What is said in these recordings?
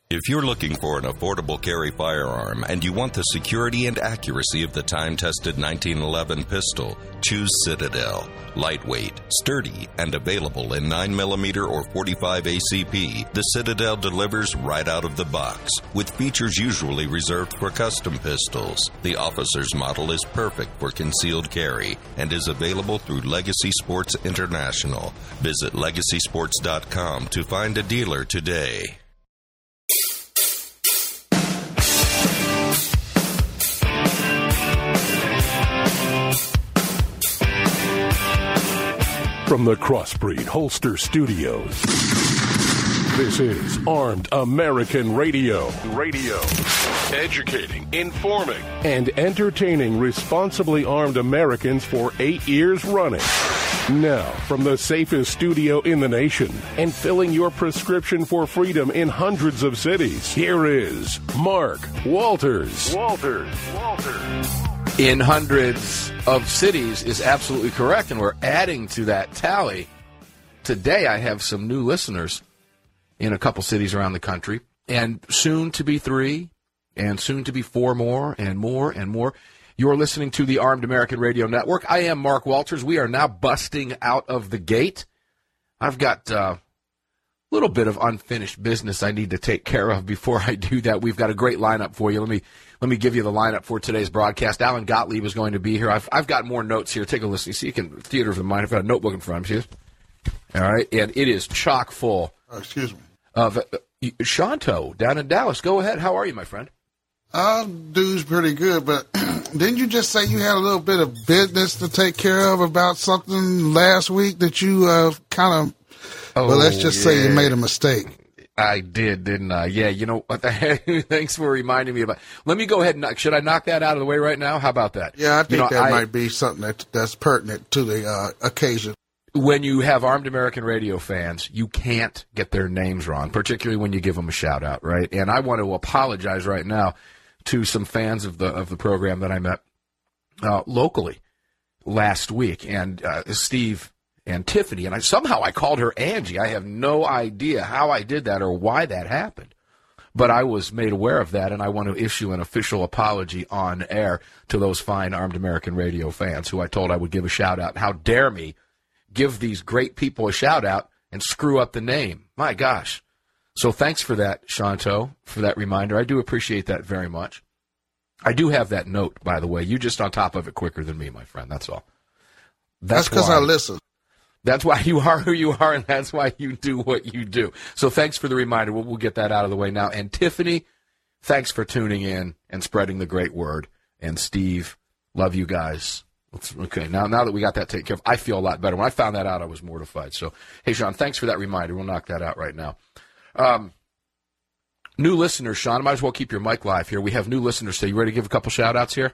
If you're looking for an affordable carry firearm and you want the security and accuracy of the time-tested 1911 pistol, choose Citadel. Lightweight, sturdy, and available in 9mm or 45 ACP, the Citadel delivers right out of the box, with features usually reserved for custom pistols. The officer's model is perfect for concealed carry and is available through Legacy Sports International. Visit LegacySports.com to find a dealer today. From the Crossbreed Holster Studios, this is Armed American Radio. Educating, informing, and entertaining responsibly armed Americans for 8 years running. Now, from the safest studio in the nation and filling your prescription for freedom in hundreds of cities, here is Mark Walters. In hundreds of cities is absolutely correct, and we're adding to that tally. Today I have some new listeners in a couple cities around the country, and soon to be 3, and soon to be 4 more, and more and more. You're listening to the Armed American Radio Network. I am Mark Walters. We are now busting out of the gate. I've got a little bit of unfinished business I need to take care of before I do that. We've got a great lineup for you. Let me give you the lineup for today's broadcast. Alan Gottlieb is going to be here. I've got more notes here. Take a listen. You see, you can theater of the mind. I've got a notebook in front of me. All right, and it is chock full. Excuse me. Of Shanto down in Dallas. Go ahead. How are you, my friend? Dude's pretty good, but didn't you just say you had a little bit of business to take care of about something last week that you kind of, well, let's just say you made a mistake. I did, didn't I? Yeah, you know what the heck? Thanks for reminding me about. Let me go ahead and should I knock that out of the way right now? How about that? Yeah, I think that might be something that's pertinent to the occasion. When you have Armed American Radio fans, you can't get their names wrong, particularly when you give them a shout out, right? And I want to apologize right now to some fans of the program that I met locally last week, and Steve and Tiffany, and I called her Angie. I have no idea how I did that or why that happened. But I was made aware of that, and I want to issue an official apology on air to those fine Armed American Radio fans who I told I would give a shout-out. How dare me give these great people a shout-out and screw up the name. My gosh. So thanks for that, Shanto, for that reminder. I do appreciate that very much. I do have that note, by the way. You're just on top of it quicker than me, my friend. That's all. That's because I listen. That's why you are who you are, and that's why you do what you do. So thanks for the reminder. We'll get that out of the way now. And Tiffany, thanks for tuning in and spreading the great word. And Steve, love you guys. Okay, now that we got that taken care of, I feel a lot better. When I found that out, I was mortified. So, hey, Sean, thanks for that reminder. We'll knock that out right now. New listeners, Sean, I might as well keep your mic live here. We have new listeners. So you ready to give a couple shout-outs here?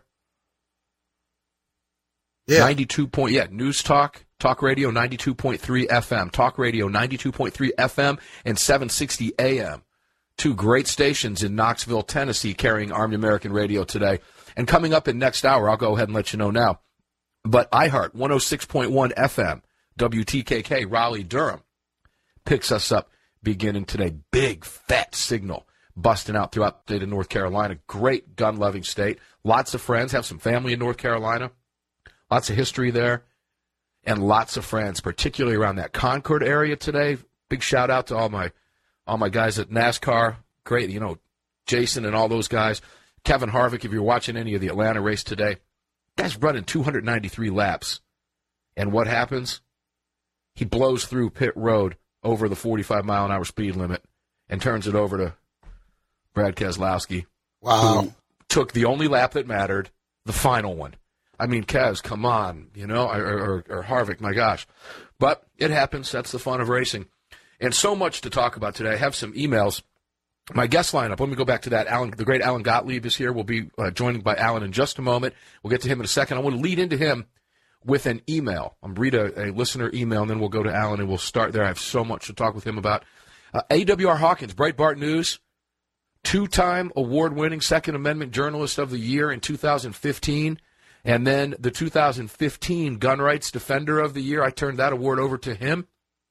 Yeah. 92 point, News Talk Radio 92.3 FM, Talk Radio 92.3 FM, and 760 AM. 2 great stations in Knoxville, Tennessee, carrying Armed American Radio today. And coming up in next hour, I'll go ahead and let you know now. But iHeart 106.1 FM, WTKK, Raleigh-Durham, picks us up beginning today. Big, fat signal busting out throughout the state of North Carolina. Great gun-loving state. Lots of friends. Have some family in North Carolina. Lots of history there. And lots of friends, particularly around that Concord area today. Big shout-out to all my guys at NASCAR. Great, Jason and all those guys. Kevin Harvick, if you're watching any of the Atlanta race today, guy's running 293 laps. And what happens? He blows through pit road over the 45-mile-an-hour speed limit and turns it over to Brad Keselowski. Wow. Who took the only lap that mattered, the final one. I mean, Kez, come on, or Harvick, my gosh. But it happens. That's the fun of racing. And so much to talk about today. I have some emails. My guest lineup, let me go back to that. The great Alan Gottlieb is here. We'll be joined by Alan in just a moment. We'll get to him in a second. I want to lead into him with an email. I'm going to read a listener email, and then we'll go to Alan, and we'll start there. I have so much to talk with him about. A.W.R. Hawkins, Breitbart News, 2-time award-winning Second Amendment Journalist of the Year in 2015, and then the 2015 Gun Rights Defender of the Year. I turned that award over to him.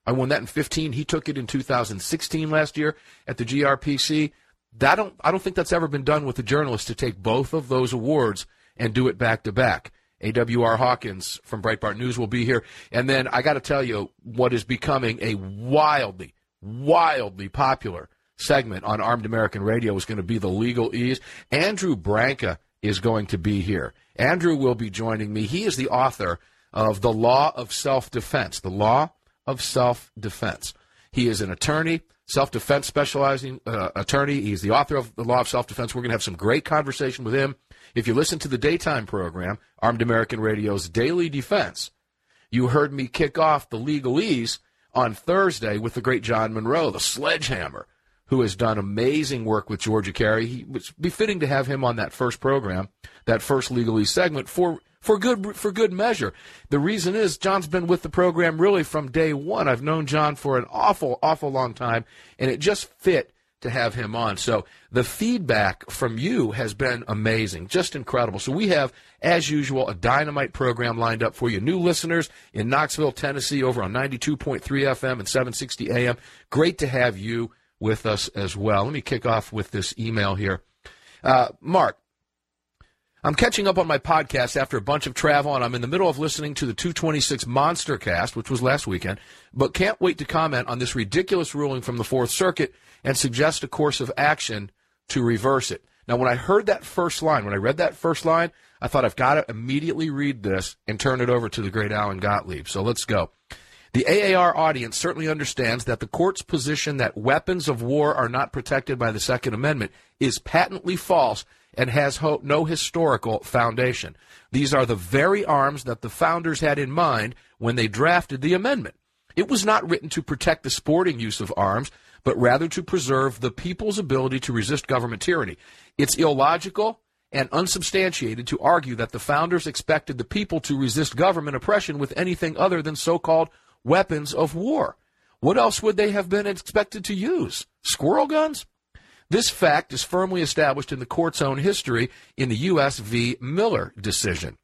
I won that in 2015. He took it in 2016 last year at the GRPC. I don't think that's ever been done with a journalist to take both of those awards and do it back to back. A.W.R. Hawkins from Breitbart News will be here. And then I got to tell you what is becoming a wildly, wildly popular segment on Armed American Radio is going to be the Legalese. Andrew Branca is going to be here. Andrew will be joining me. He is the author of The Law of Self-Defense. The Law of Self-Defense. He is an attorney, self-defense specializing attorney. He's the author of The Law of Self-Defense. We're going to have some great conversation with him. If you listen to the daytime program, Armed American Radio's Daily Defense, you heard me kick off the Legalese on Thursday with the great John Monroe, the Sledgehammer, who has done amazing work with Georgia Carey. It was befitting to have him on that first program, that first Legalese segment, for good measure. The reason is John's been with the program really from day one. I've known John for an awful, awful long time, and it just fit to have him on. So the feedback from you has been amazing, just incredible. So we have, as usual, a dynamite program lined up for you. New listeners in Knoxville, Tennessee, over on 92.3 FM and 760 AM. Great to have you with us as well. Let me kick off with this email here. Mark, I'm catching up on my podcast after a bunch of travel, and I'm in the middle of listening to the 226 Monster Cast, which was last weekend, but can't wait to comment on this ridiculous ruling from the Fourth Circuit and suggest a course of action to reverse it. Now, when I heard that first line, when I read that first line, I thought I've got to immediately read this and turn it over to the great Alan Gottlieb. So let's go. The AAR audience certainly understands that the court's position that weapons of war are not protected by the Second Amendment is patently false and has no historical foundation. These are the very arms that the founders had in mind when they drafted the amendment. It was not written to protect the sporting use of arms, but rather to preserve the people's ability to resist government tyranny. It's illogical and unsubstantiated to argue that the founders expected the people to resist government oppression with anything other than so-called weapons of war. What else would they have been expected to use? Squirrel guns? This fact is firmly established in the court's own history in the U.S. v. Miller decision.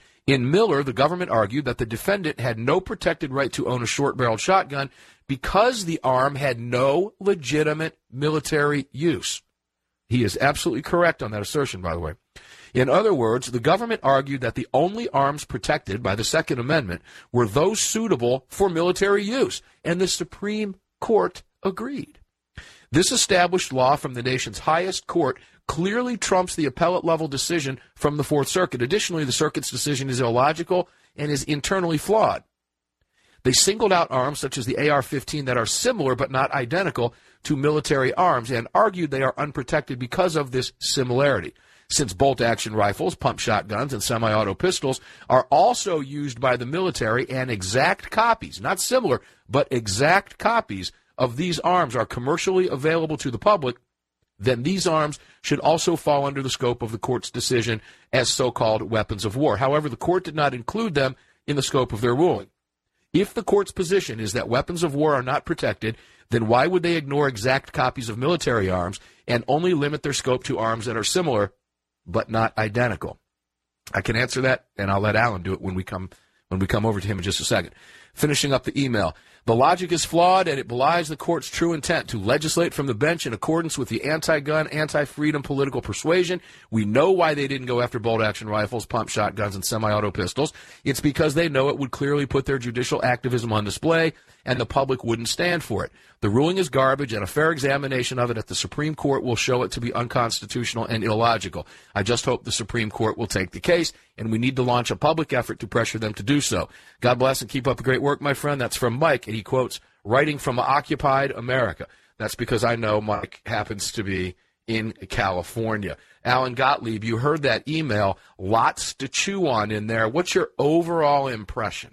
In Miller, the government argued that the defendant had no protected right to own a short-barreled shotgun because the arm had no legitimate military use. He is absolutely correct on that assertion, by the way. In other words, the government argued that the only arms protected by the Second Amendment were those suitable for military use, and the Supreme Court agreed. This established law from the nation's highest court clearly trumps the appellate-level decision from the Fourth Circuit. Additionally, the Circuit's decision is illogical and is internally flawed. They singled out arms such as the AR-15 that are similar but not identical to military arms and argued they are unprotected because of this similarity. Since bolt-action rifles, pump shotguns, and semi-auto pistols are also used by the military, and exact copies, not similar, but exact copies of these arms are commercially available to the public, then these arms should also fall under the scope of the court's decision as so-called weapons of war. However, the court did not include them in the scope of their ruling. If the court's position is that weapons of war are not protected, then why would they ignore exact copies of military arms and only limit their scope to arms that are similar but not identical? I can answer that, and I'll let Alan do it when we come over to him in just a second. Finishing up the email. The logic is flawed, and it belies the court's true intent to legislate from the bench in accordance with the anti-gun, anti-freedom political persuasion. We know why they didn't go after bolt-action rifles, pump shotguns, and semi-auto pistols. It's because they know it would clearly put their judicial activism on display, and the public wouldn't stand for it. The ruling is garbage, and a fair examination of it at the Supreme Court will show it to be unconstitutional and illogical. I just hope the Supreme Court will take the case, and we need to launch a public effort to pressure them to do so. God bless and keep up the great work, my friend. That's from Mike, and he quotes, writing from occupied America. That's because I know Mike happens to be in California. Alan Gottlieb, you heard that email. Lots to chew on in there. What's your overall impression?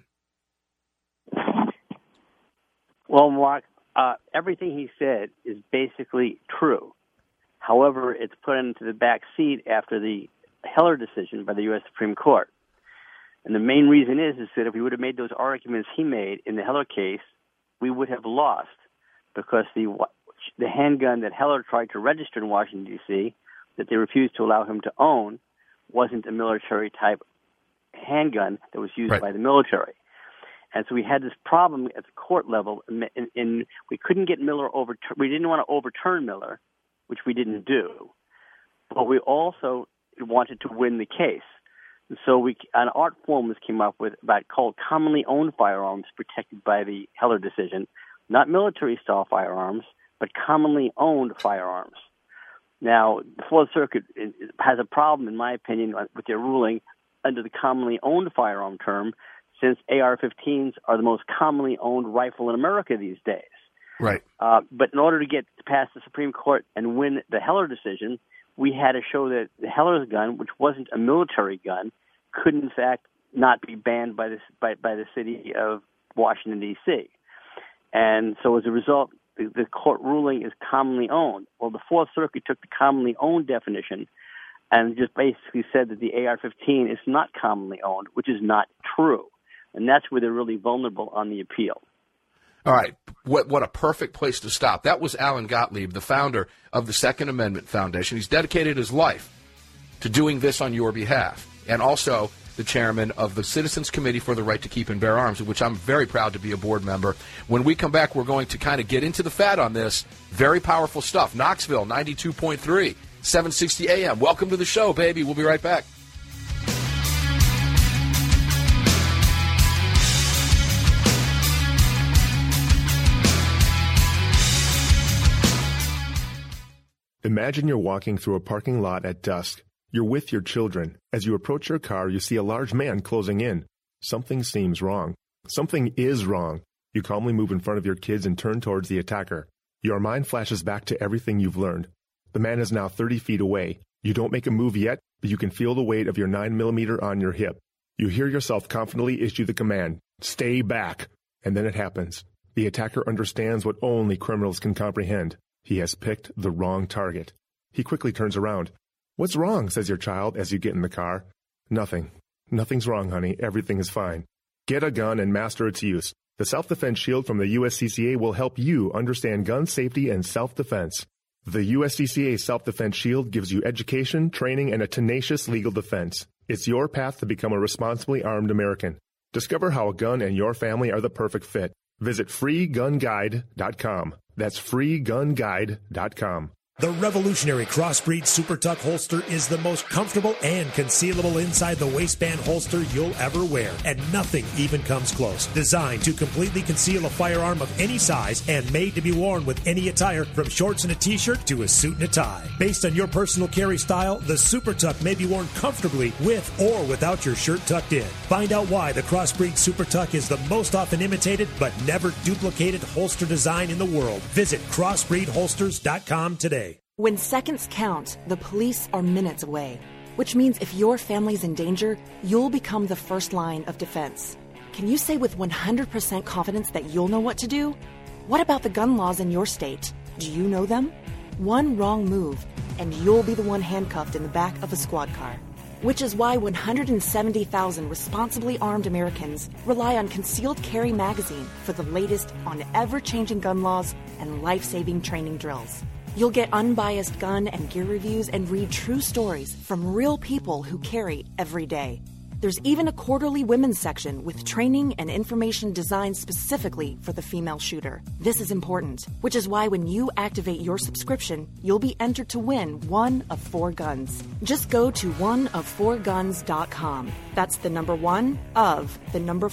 Well, Mark, everything he said is basically true. However, it's put into the back seat after the Heller decision by the U.S. Supreme Court. And the main reason is that if we would have made those arguments he made in the Heller case, we would have lost, because the handgun that Heller tried to register in Washington, D.C., that they refused to allow him to own, wasn't a military-type handgun that was used by the military. And so we had this problem at the court level, and we couldn't get Miller overturned. We didn't want to overturn Miller, which we didn't do, but we also wanted to win the case. And so an art form was came up with called commonly owned firearms protected by the Heller decision, not military-style firearms, but commonly owned firearms. Now, the Fourth Circuit has a problem, in my opinion, with their ruling under the commonly owned firearm term, since AR-15s are the most commonly owned rifle in America these days. Right. But in order to get past the Supreme Court and win the Heller decision, we had to show that the Heller's gun, which wasn't a military gun, could in fact not be banned by the city of Washington, D.C. And so as a result, the court ruling is commonly owned. Well, the Fourth Circuit took the commonly owned definition and just basically said that the AR-15 is not commonly owned, which is not true. And that's where they're really vulnerable on the appeal. All right. What a perfect place to stop. That was Alan Gottlieb, the founder of the Second Amendment Foundation. He's dedicated his life to doing this on your behalf, and also the chairman of the Citizens Committee for the Right to Keep and Bear Arms, of which I'm very proud to be a board member. When we come back, we're going to kind of get into the fat on this. Very powerful stuff. Knoxville, 92.3, 760 AM. Welcome to the show, baby. We'll be right back. Imagine you're walking through a parking lot at dusk. You're with your children. As you approach your car, you see a large man closing in. Something seems wrong. Something is wrong. You calmly move in front of your kids and turn towards the attacker. Your mind flashes back to everything you've learned. The man is now 30 feet away. You don't make a move yet, but you can feel the weight of your 9mm on your hip. You hear yourself confidently issue the command, "Stay back." And then it happens. The attacker understands what only criminals can comprehend. He has picked the wrong target. He quickly turns around. "What's wrong?" says your child as you get in the car. "Nothing. Nothing's wrong, honey. Everything is fine. Get a gun and master its use. The Self-Defense Shield from the USCCA will help you understand gun safety and self-defense. The USCCA Self-Defense Shield gives you education, training, and a tenacious legal defense. It's your path to become a responsibly armed American. Discover how a gun and your family are the perfect fit. Visit freegunguide.com. That's freegunguide.com. The revolutionary Crossbreed Super Tuck holster is the most comfortable and concealable inside the waistband holster you'll ever wear, and nothing even comes close. Designed to completely conceal a firearm of any size and made to be worn with any attire, from shorts and a t-shirt to a suit and a tie. Based on your personal carry style, the Super Tuck may be worn comfortably with or without your shirt tucked in. Find out why the Crossbreed Super Tuck is the most often imitated but never duplicated holster design in the world. Visit crossbreedholsters.com today. When seconds count, the police are minutes away, which means if your family's in danger, you'll become the first line of defense. Can you say with 100% confidence that you'll know what to do? What about the gun laws in your state? Do you know them? One wrong move, and you'll be the one handcuffed in the back of a squad car. Which is why 170,000 responsibly armed Americans rely on Concealed Carry Magazine for the latest on ever-changing gun laws and life-saving training drills. You'll get unbiased gun and gear reviews and read true stories from real people who carry every day. There's even a quarterly women's section with training and information designed specifically for the female shooter. This is important, which is why when you activate your subscription, you'll be entered to win one of 4 guns. Just go to oneof4guns.com. That's the number 1 of the number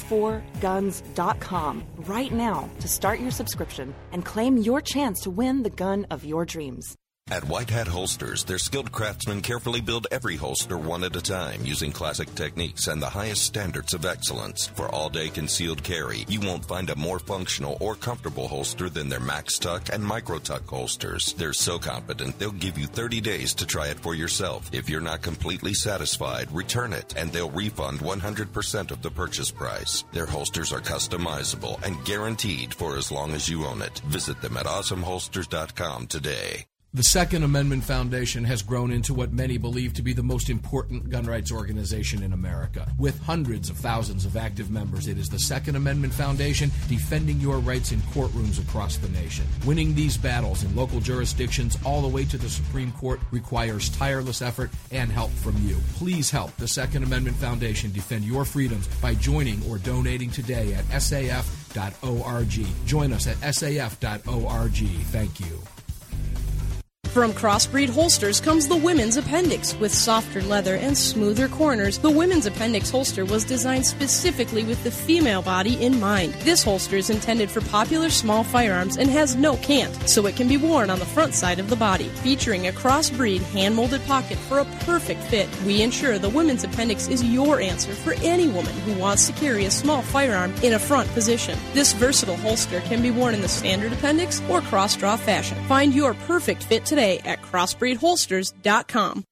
4guns.com right now to start your subscription and claim your chance to win the gun of your dreams. At White Hat Holsters, their skilled craftsmen carefully build every holster one at a time using classic techniques and the highest standards of excellence. For all-day concealed carry, you won't find a more functional or comfortable holster than their Max Tuck and Micro Tuck holsters. They're so competent, they'll give you 30 days to try it for yourself. If you're not completely satisfied, return it, and they'll refund 100% of the purchase price. Their holsters are customizable and guaranteed for as long as you own it. Visit them at awesomeholsters.com today. The Second Amendment Foundation has grown into what many believe to be the most important gun rights organization in America. With hundreds of thousands of active members, it is the Second Amendment Foundation defending your rights in courtrooms across the nation. Winning these battles in local jurisdictions all the way to the Supreme Court requires tireless effort and help from you. Please help the Second Amendment Foundation defend your freedoms by joining or donating today at saf.org. Join us at saf.org. Thank you. From Crossbreed Holsters comes the Women's Appendix. With softer leather and smoother corners, the Women's Appendix holster was designed specifically with the female body in mind. This holster is intended for popular small firearms and has no cant, so it can be worn on the front side of the body. Featuring a Crossbreed hand-molded pocket for a perfect fit, we ensure the Women's Appendix is your answer for any woman who wants to carry a small firearm in a front position. This versatile holster can be worn in the standard appendix or cross-draw fashion. Find your perfect fit today at crossbreedholsters.com.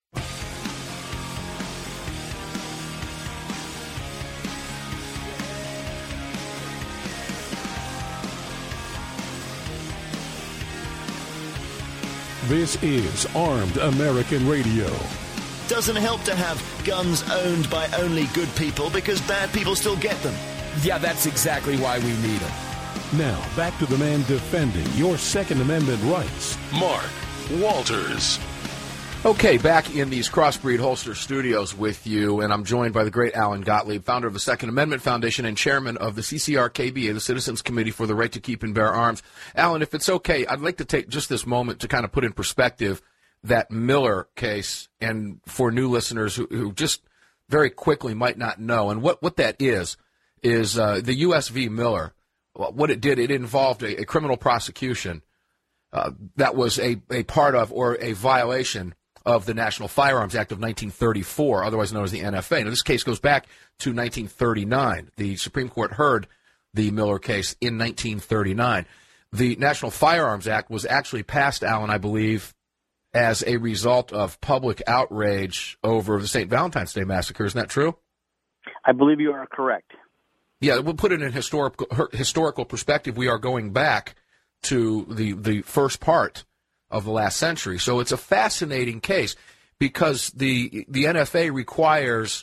This is Armed American Radio. Doesn't help to have guns owned by only good people because bad people still get them. Yeah, that's exactly why we need them. Now, back to the man defending your Second Amendment rights, Mark Walters. Okay, back in these Crossbreed Holster studios with you, and I'm joined by the great Alan Gottlieb, founder of the Second Amendment Foundation and chairman of the CCRKBA, the Citizens Committee for the Right to Keep and Bear Arms. Alan, if it's okay, I'd like to take just this moment to kind of put in perspective that Miller case, and for new listeners who just very quickly might not know, and what that is the U.S. v. Miller. What it did, it involved a criminal prosecution that was a part of or a violation of the National Firearms Act of 1934, otherwise known as the NFA. Now, this case goes back to 1939. The Supreme Court heard the Miller case in 1939. The National Firearms Act was actually passed, Alan, I believe, as a result of public outrage over the St. Valentine's Day massacre. Isn't that true? I believe you are correct. Yeah, we'll put it in historical perspective. We are going back to the first part of the last century. So it's a fascinating case because the NFA requires,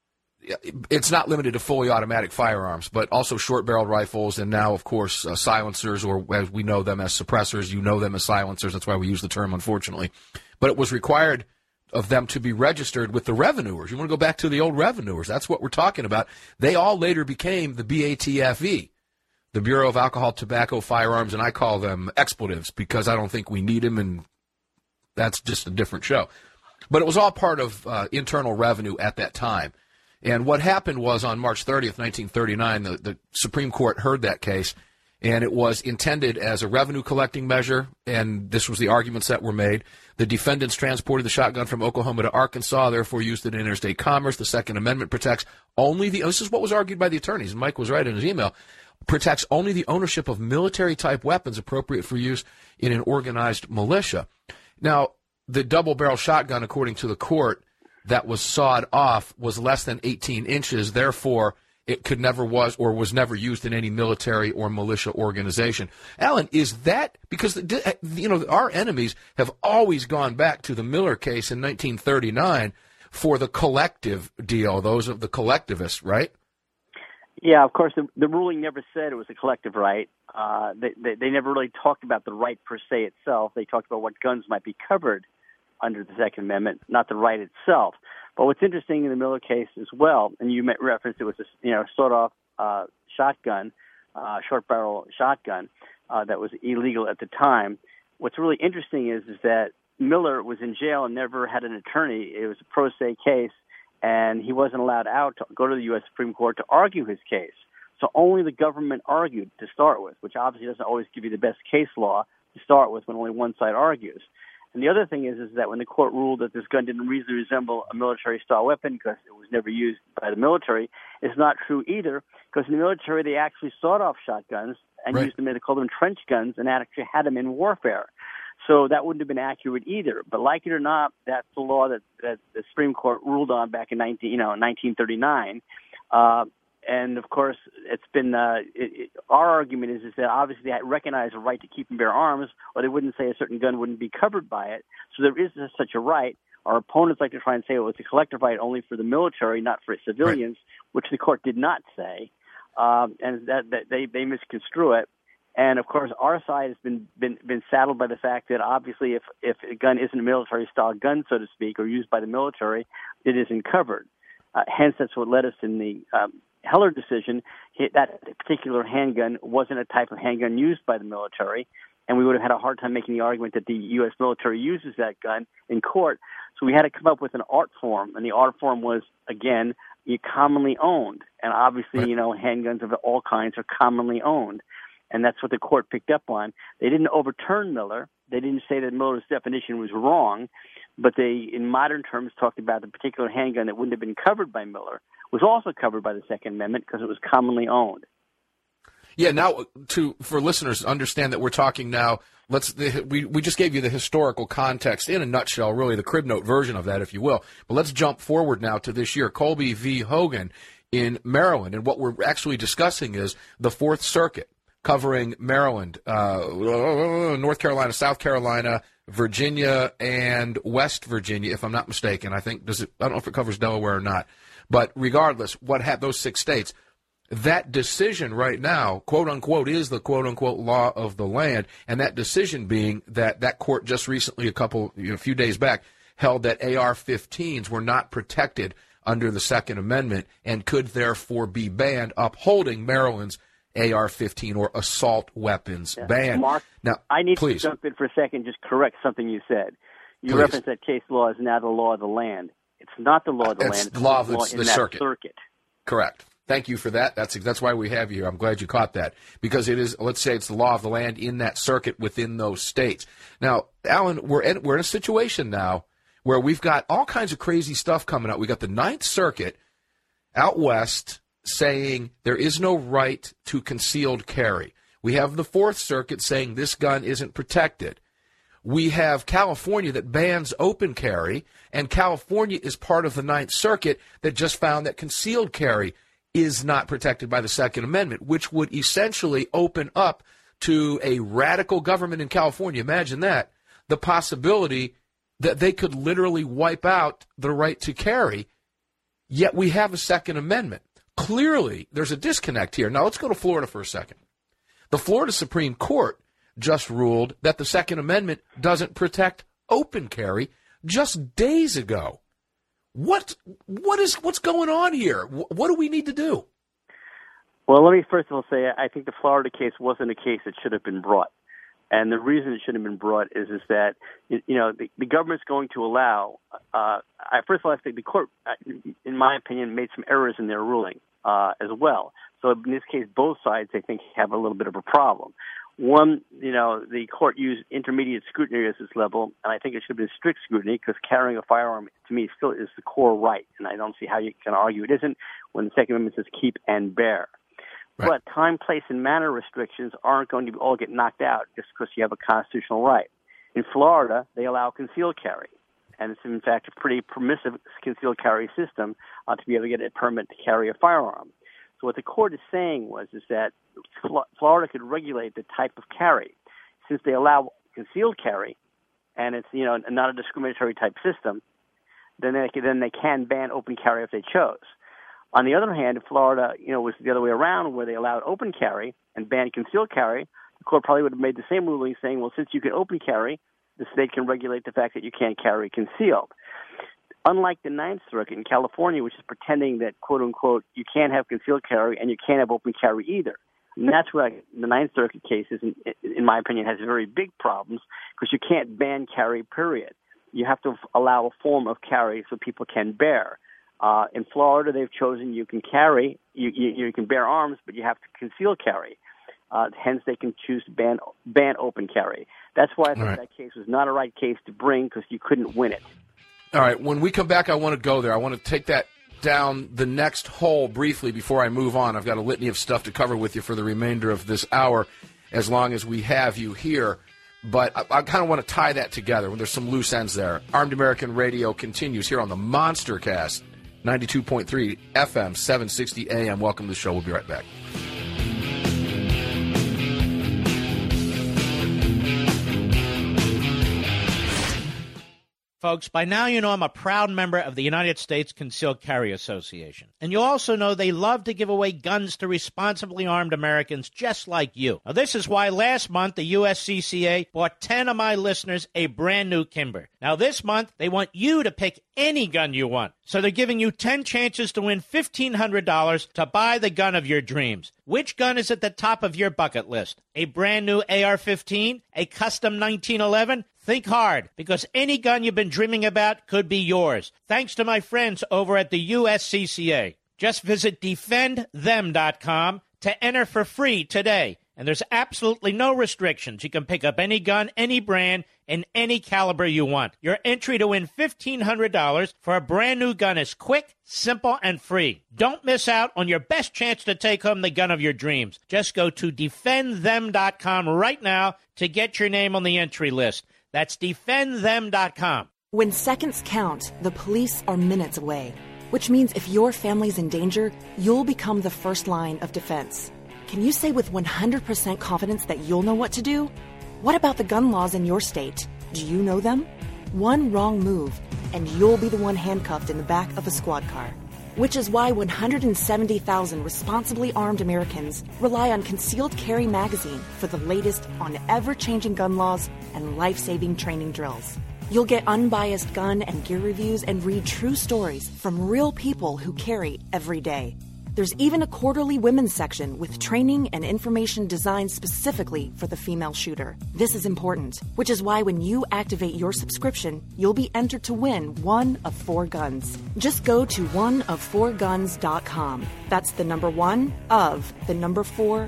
it's not limited to fully automatic firearms, but also short-barreled rifles and now, of course, silencers, or as we know them as suppressors. You know them as silencers. That's why we use the term, unfortunately. But it was required of them to be registered with the revenuers. You want to go back to the old revenuers. That's what we're talking about. They all later became the BATFE, the Bureau of Alcohol, Tobacco, Firearms, and I call them expletives because I don't think we need them, and that's just a different show. But it was all part of internal revenue at that time. And what happened was on March 30th, 1939, the Supreme Court heard that case, and it was intended as a revenue-collecting measure, and this was the arguments that were made. The defendants transported the shotgun from Oklahoma to Arkansas, therefore used it in interstate commerce. The Second Amendment protects only this is what was argued by the attorneys, and Mike was right in his email, protects only the ownership of military-type weapons appropriate for use in an organized militia. Now, the double-barrel shotgun, according to the court, that was sawed off was less than 18 inches, therefore it could never was or was never used in any military or militia organization. Alan, is that because our enemies have always gone back to the Miller case in 1939 for the collective deal, those of the collectivists, right? Yeah, of course, the ruling never said it was a collective right. They never really talked about the right per se itself. They talked about what guns might be covered under the Second Amendment, not the right itself. But what's interesting in the Miller case as well, and you referenced it was a sawed-off shotgun, short-barrel shotgun that was illegal at the time. What's really interesting is that Miller was in jail and never had an attorney. It was a pro se case, and he wasn't allowed out to go to the U.S. Supreme Court to argue his case. So only the government argued to start with, which obviously doesn't always give you the best case law to start with when only one side argues. And the other thing is that when the court ruled that this gun didn't reasonably resemble a military-style weapon because it was never used by the military, it's not true either, because in the military they actually sawed off shotguns and used them, they called them trench guns, and actually had them in warfare. So that wouldn't have been accurate either. But like it or not, that's the law that the Supreme Court ruled on back in 1939. And, of course, it's been our argument is that obviously they recognize a right to keep and bear arms, or they wouldn't say a certain gun wouldn't be covered by it. So there is such a right. Our opponents like to try and say, well, it's a collective right only for the military, not for civilians, which the court did not say, and that they misconstrue it. And, of course, our side has been saddled by the fact that obviously if a gun isn't a military-style gun, so to speak, or used by the military, it isn't covered. Hence, that's what led us in the Heller decision. That particular handgun wasn't a type of handgun used by the military, and we would have had a hard time making the argument that the U.S. military uses that gun in court. So we had to come up with an art form, and the art form was, again, commonly owned. And obviously, handguns of all kinds are commonly owned. And that's what the court picked up on. They didn't overturn Miller. They didn't say that Miller's definition was wrong, but they, in modern terms, talked about the particular handgun that wouldn't have been covered by Miller was also covered by the Second Amendment because it was commonly owned. Yeah, now, for listeners to understand that we're talking now, we just gave you the historical context in a nutshell, really the crib note version of that, if you will. But let's jump forward now to this year, Colby v. Hogan in Maryland. And what we're actually discussing is the Fourth Circuit, covering Maryland, North Carolina, South Carolina, Virginia, and West Virginia, if I'm not mistaken. I don't know if it covers Delaware or not. But regardless, those 6 states, that decision right now, quote-unquote, is the quote-unquote law of the land, and that decision being that court just recently, a few days back, held that AR-15s were not protected under the Second Amendment and could therefore be banned, upholding Maryland's AR-15 or assault weapons ban. Mark, now, I need please. to jump in for a second, just correct something you said. You referenced that case law is now the law of the land. It's not the law of the land. It's the law of the circuit. Correct. Thank you for that. That's why we have you here. I'm glad you caught that, because it is, let's say it's the law of the land in that circuit within those states. Now, Alan, we're in a situation now where we've got all kinds of crazy stuff coming out. We got the Ninth Circuit out west saying there is no right to concealed carry. We have the Fourth Circuit saying this gun isn't protected. We have California that bans open carry, and California is part of the Ninth Circuit that just found that concealed carry is not protected by the Second Amendment, which would essentially open up to a radical government in California. Imagine that, the possibility that they could literally wipe out the right to carry, yet we have a Second Amendment. Clearly, there's a disconnect here. Now, let's go to Florida for a second. The Florida Supreme Court just ruled that the Second Amendment doesn't protect open carry just days ago. What's going on here? What do we need to do? Well, let me first of all say I think the Florida case wasn't a case that should have been brought. And the reason it shouldn't have been brought is that, the government's going to allow, first of all, I think the court, in my opinion, made some errors in their ruling as well. So in this case, both sides, I think, have a little bit of a problem. One, the court used intermediate scrutiny as its level, and I think it should have been strict scrutiny because carrying a firearm, to me, still is the core right, and I don't see how you can argue it isn't when the Second Amendment says keep and bear. Right. But time, place, and manner restrictions aren't going to all get knocked out just because you have a constitutional right. In Florida, they allow concealed carry, and it's, in fact, a pretty permissive concealed carry system to be able to get a permit to carry a firearm. So what the court is saying is that Florida could regulate the type of carry. Since they allow concealed carry, and it's not a discriminatory type system, then they can ban open carry if they chose. On the other hand, if Florida was the other way around, where they allowed open carry and banned concealed carry, the court probably would have made the same ruling, saying, well, since you can open carry, the state can regulate the fact that you can't carry concealed. Unlike the Ninth Circuit in California, which is pretending that, quote-unquote, you can't have concealed carry and you can't have open carry either. And that's where the Ninth Circuit case, in my opinion, has very big problems because you can't ban carry, period. You have to allow a form of carry so people can bear. In Florida, they've chosen you can carry, you can bear arms, but you have to conceal carry. Hence, they can choose to ban open carry. That's why I think that case was not a right case to bring because you couldn't win it. All right, when we come back, I want to go there. I want to take that down the next hole briefly before I move on. I've got a litany of stuff to cover with you for the remainder of this hour as long as we have you here. But I kind of want to tie that together. There's some loose ends there. Armed American Radio continues here on the Monster Cast 92.3 FM, 760 AM. Welcome to the show. We'll be right back. Folks, by now you know I'm a proud member of the United States Concealed Carry Association. And you also know they love to give away guns to responsibly armed Americans just like you. Now, this is why last month the USCCA bought 10 of my listeners a brand new Kimber. Now, this month they want you to pick any gun you want. So they're giving you 10 chances to win $1,500 to buy the gun of your dreams. Which gun is at the top of your bucket list? A brand new AR-15? A custom 1911? Think hard, because any gun you've been dreaming about could be yours, thanks to my friends over at the USCCA. Just visit defendthem.com to enter for free today. And there's absolutely no restrictions. You can pick up any gun, any brand, and any caliber you want. Your entry to win $1,500 for a brand new gun is quick, simple, and free. Don't miss out on your best chance to take home the gun of your dreams. Just go to defendthem.com right now to get your name on the entry list. That's defendthem.com. When seconds count, the police are minutes away, which means if your family's in danger, you'll become the first line of defense. Can you say with 100% confidence that you'll know what to do? What about the gun laws in your state? Do you know them? One wrong move, and you'll be the one handcuffed in the back of a squad car. Which is why 170,000 responsibly armed Americans rely on Concealed Carry Magazine for the latest on ever-changing gun laws and life-saving training drills. You'll get unbiased gun and gear reviews and read true stories from real people who carry every day. There's even a quarterly women's section with training and information designed specifically for the female shooter. This is important, which is why when you activate your subscription, you'll be entered to win one of 4 guns. Just go to oneof4guns.com. That's the number 1 of the number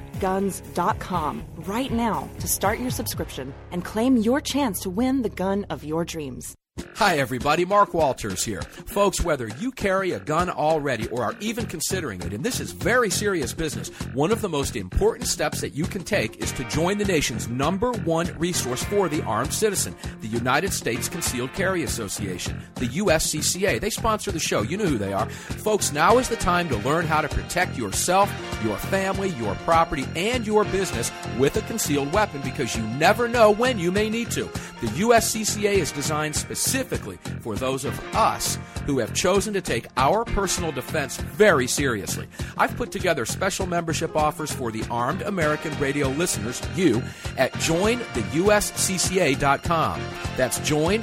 4guns.com right now to start your subscription and claim your chance to win the gun of your dreams. Hi, everybody. Mark Walters here. Folks, whether you carry a gun already or are even considering it, and this is very serious business, one of the most important steps that you can take is to join the nation's #1 resource for the armed citizen, the United States Concealed Carry Association, the USCCA. They sponsor the show. You know who they are. Folks, now is the time to learn how to protect yourself, your family, your property, and your business with a concealed weapon, because you never know when you may need to. The USCCA is designed specifically for those of us who have chosen to take our personal defense very seriously. I've put together special membership offers for the armed American radio listeners, you, at jointheuscca.com. That's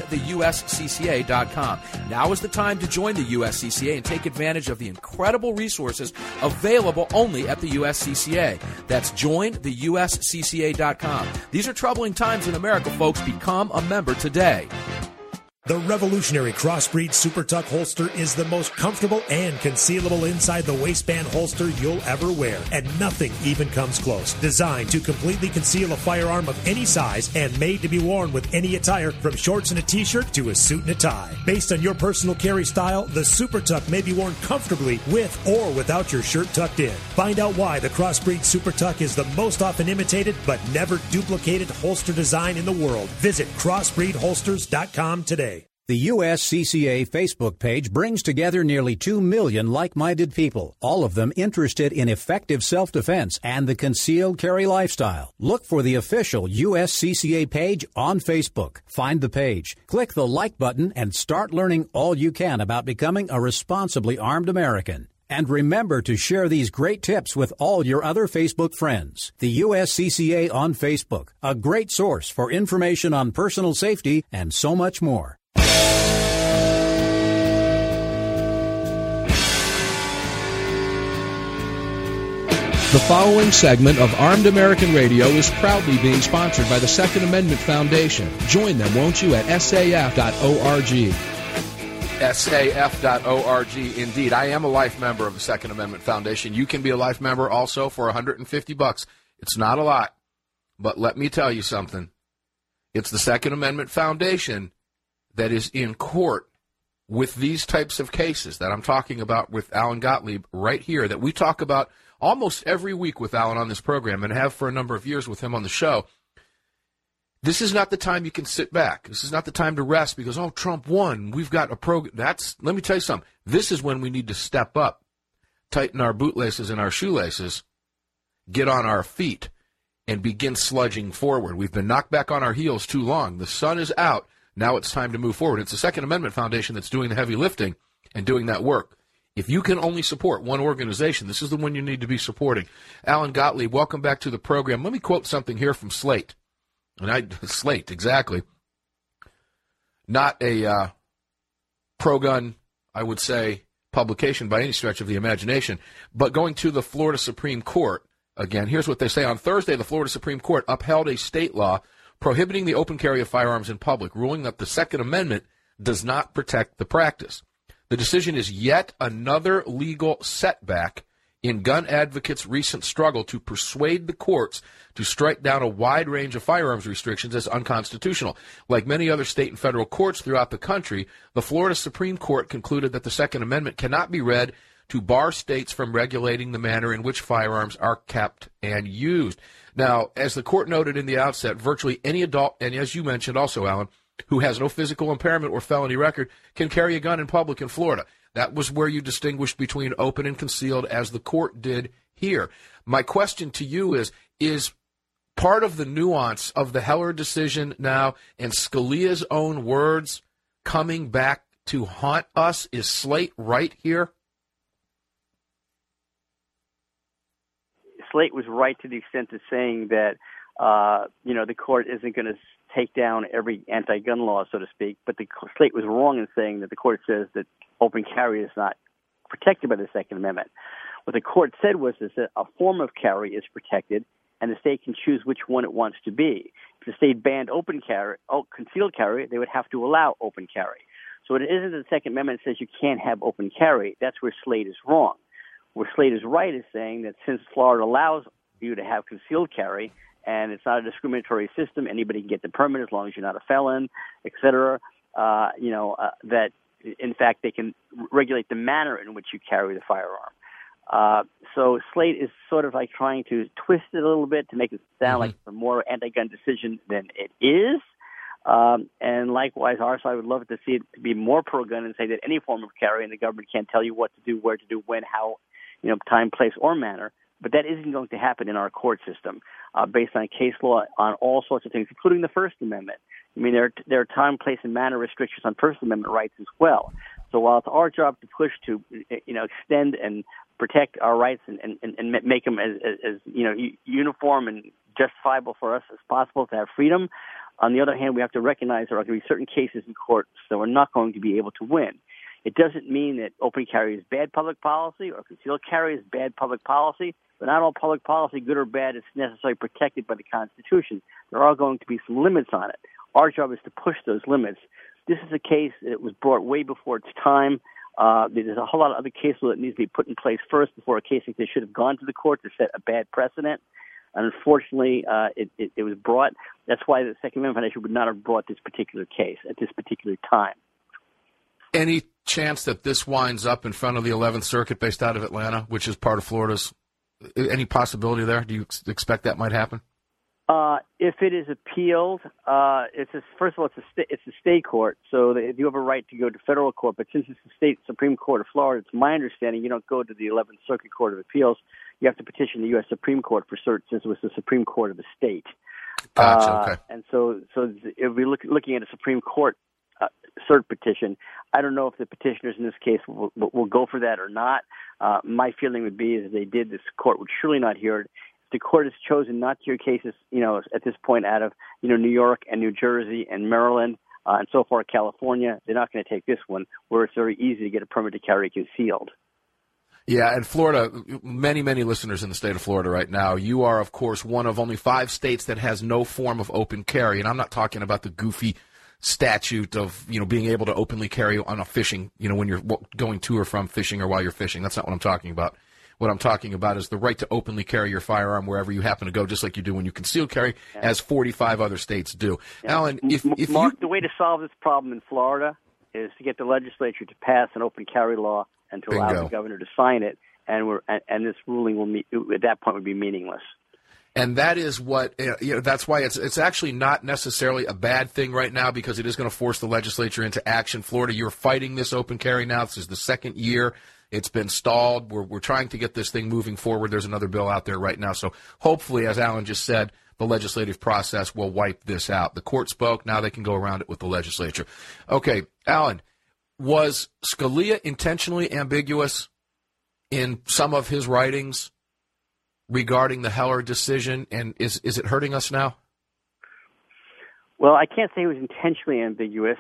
jointheuscca.com. Now is the time to join the USCCA and take advantage of the incredible resources available only at the USCCA. That's jointheuscca.com. These are troubling times in America, folks. Become a member today. The revolutionary Crossbreed Super Tuck holster is the most comfortable and concealable inside the waistband holster you'll ever wear, and nothing even comes close. Designed to completely conceal a firearm of any size and made to be worn with any attire, from shorts and a t-shirt to a suit and a tie. Based on your personal carry style, the Super Tuck may be worn comfortably with or without your shirt tucked in. Find out why the Crossbreed Super Tuck is the most often imitated but never duplicated holster design in the world. Visit crossbreedholsters.com today. The USCCA Facebook page brings together nearly 2 million like-minded people, all of them interested in effective self-defense and the concealed carry lifestyle. Look for the official USCCA page on Facebook. Find the page, click the like button, and start learning all you can about becoming a responsibly armed American. And remember to share these great tips with all your other Facebook friends. The USCCA on Facebook, a great source for information on personal safety and so much more. The following segment of Armed American Radio is proudly being sponsored by the Second Amendment Foundation. Join them, won't you, at saf.org. saf.org, indeed. I am a life member of the Second Amendment Foundation. You can be a life member also for $150. It's not a lot, but let me tell you something. It's the Second Amendment Foundation that is in court with these types of cases that I'm talking about with Alan Gottlieb right here, that we talk about almost every week with Alan on this program and have for a number of years with him on the show. This is not the time you can sit back. This is not the time to rest because, oh, Trump won. We've got a program. Let me tell you something. This is when we need to step up, tighten our bootlaces and our shoelaces, get on our feet, and begin sludging forward. We've been knocked back on our heels too long. The sun is out. Now it's time to move forward. It's the Second Amendment Foundation that's doing the heavy lifting and doing that work. If you can only support one organization, this is the one you need to be supporting. Alan Gottlieb, welcome back to the program. Let me quote something here from Slate. Slate, exactly. Not a pro-gun, I would say, publication by any stretch of the imagination, but going to the Florida Supreme Court, again, here's what they say. On Thursday, the Florida Supreme Court upheld a state law prohibiting the open carry of firearms in public, ruling that the Second Amendment does not protect the practice. The decision is yet another legal setback in gun advocates' recent struggle to persuade the courts to strike down a wide range of firearms restrictions as unconstitutional. Like many other state and federal courts throughout the country, the Florida Supreme Court concluded that the Second Amendment cannot be read to bar states from regulating the manner in which firearms are kept and used. Now, as the court noted in the outset, virtually any adult, and as you mentioned also, Alan, who has no physical impairment or felony record can carry a gun in public in Florida. That was where you distinguished between open and concealed, as the court did here. My question to you is part of the nuance of the Heller decision now and Scalia's own words coming back to haunt us? Is Slate right here? Slate was right to the extent of saying that, the court isn't going to take down every anti-gun law, so to speak, but Slate was wrong in saying that the court says that open carry is not protected by the Second Amendment. What the court said was that a form of carry is protected, and the state can choose which one it wants to be. If the state banned concealed carry, they would have to allow open carry. So it isn't that the Second Amendment says you can't have open carry. That's where Slate is wrong. Where Slate is right is saying that since Florida allows you to have concealed carry, and it's not a discriminatory system, anybody can get the permit as long as you're not a felon, et cetera, that in fact they can regulate the manner in which you carry the firearm. So Slate is sort of like trying to twist it a little bit to make it sound like it's a more anti-gun decision than it is. And likewise, our side would love to see it to be more pro-gun and say that any form of carry, and the government can't tell you what to do, where to do, when, how, time, place, or manner. But that isn't going to happen in our court system based on case law on all sorts of things, including the First Amendment. I mean, there are time, place, and manner restrictions on First Amendment rights as well. So while it's our job to push to, extend and protect our rights and make them as uniform and justifiable for us as possible to have freedom, on the other hand, we have to recognize there are going to be certain cases in court that we're not going to be able to win. It doesn't mean that open carry is bad public policy or concealed carry is bad public policy, but not all public policy, good or bad, is necessarily protected by the Constitution. There are going to be some limits on it. Our job is to push those limits. This is a case that was brought way before its time. There's a whole lot of other case law that needs to be put in place first before a case like this should have gone to the court to set a bad precedent. And unfortunately, it was brought. That's why the Second Amendment Foundation would not have brought this particular case at this particular time. Any chance that this winds up in front of the 11th Circuit based out of Atlanta, which is part of Florida's? Any possibility there? Do you expect that might happen? If it is appealed, first of all, it's a state court, so you have a right to go to federal court. But since it's the state Supreme Court of Florida, it's my understanding you don't go to the 11th Circuit Court of Appeals. You have to petition the U.S. Supreme Court for cert, since it was the Supreme Court of the state. Gotcha. Okay. And so if we're looking at a Supreme Court cert petition, I don't know if the petitioners in this case will go for that or not. My feeling would be, as they did, this court would surely not hear it. If the court has chosen not to hear cases, at this point out of, New York and New Jersey and Maryland, and so far California, they're not going to take this one, where it's very easy to get a permit to carry concealed. Yeah, and Florida, many, many listeners in the state of Florida right now, you are, of course, one of only 5 states that has no form of open carry. And I'm not talking about the goofy statute of, being able to openly carry on a fishing, when you're going to or from fishing or while you're fishing. That's not what I'm talking about. What I'm talking about is the right to openly carry your firearm wherever you happen to go, just like you do when you conceal carry, as 45 other states do. Yeah. Alan, Mark, the way to solve this problem in Florida is to get the legislature to pass an open carry law and to allow the governor to sign it, and this ruling at that point would be meaningless. And that is what, that's why it's actually not necessarily a bad thing right now, because it is going to force the legislature into action. Florida, you're fighting this open carry now. This is the second year. It's been stalled. We're trying to get this thing moving forward. There's another bill out there right now. So hopefully, as Alan just said, the legislative process will wipe this out. The court spoke. Now they can go around it with the legislature. Okay, Alan, was Scalia intentionally ambiguous in some of his writings regarding the Heller decision, and is it hurting us now? Well, I can't say he was intentionally ambiguous.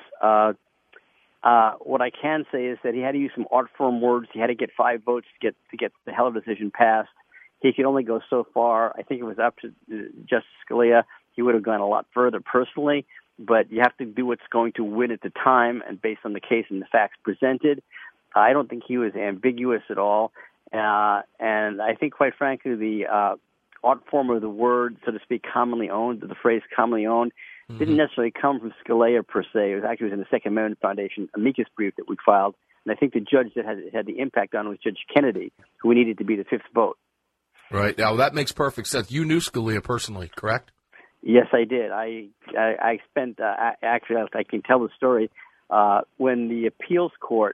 What I can say is that he had to use some art form words. He had to get 5 votes to get the Heller decision passed. He could only go so far. I think it was up to Justice Scalia. He would have gone a lot further personally, but you have to do what's going to win at the time and based on the case and the facts presented. I don't think he was ambiguous at all. And I think, quite frankly, the art form of the word, so to speak, commonly owned, the phrase commonly owned, didn't necessarily come from Scalia per se. It was in the Second Amendment Foundation amicus brief that we filed. And I think the judge that had the impact on it was Judge Kennedy, who we needed to be the 5th vote. Right. Now, that makes perfect sense. You knew Scalia personally, correct? Yes, I did. I spent, actually, I can tell the story, when the appeals court